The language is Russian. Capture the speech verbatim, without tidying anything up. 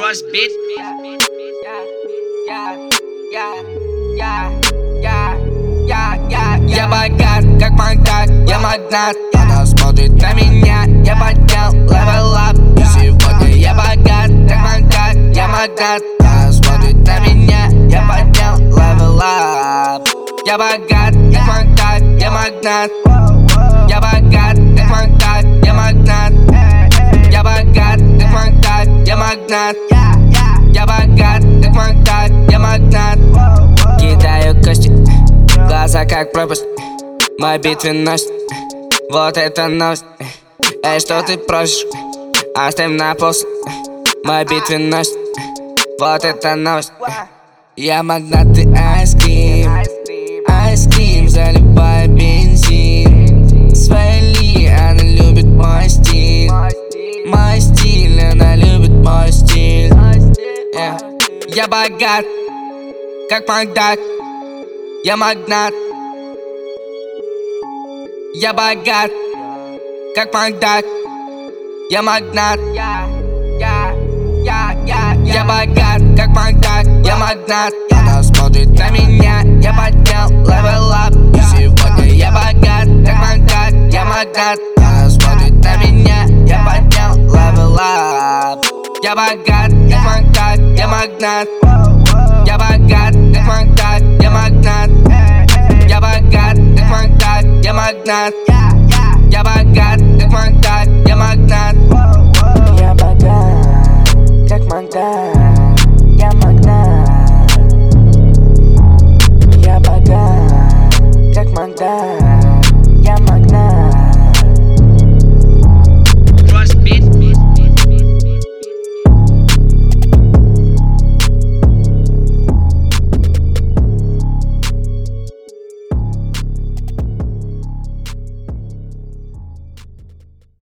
Trust, bitch. Я богат, как магнат, я магнат. Она смотрит на меня, я поднял level up. И сегодня я богат, как магнат, я магнат. Она смотрит на меня, я поднял level up. Я богат, как магнат, я магнат. Я богат, как магнат, я магнат. Я богат, как магнат, я магнат. Я богат, как магнат, я магнат. Кидаю кости, глаза как пропасть. Мой битвенность, вот это новость. Эй, что ты просишь? Оставь на после. Мой битвенность, вот это новость. Я магнат, ты айскрим. Айскрим, заливай бензин. Свали, она любит мой стиль. Мой стиль, она любит мой стиль. yeah. Я богат, как магнат. Я магнат. Я богат, как магнат. Я магнат. Я богат, как магнат. Я магнат. Она смотрит на меня, я поднял level up. И сегодня я богат, как магнат. Я магнат. Она смотрит на меня, я поднял level up. Я богат, как магнат. Я магнат. Я богат, как магнат. Я магнат. Я богат, как магнат. Я магнат. Я богат, как магнат. Я магнат.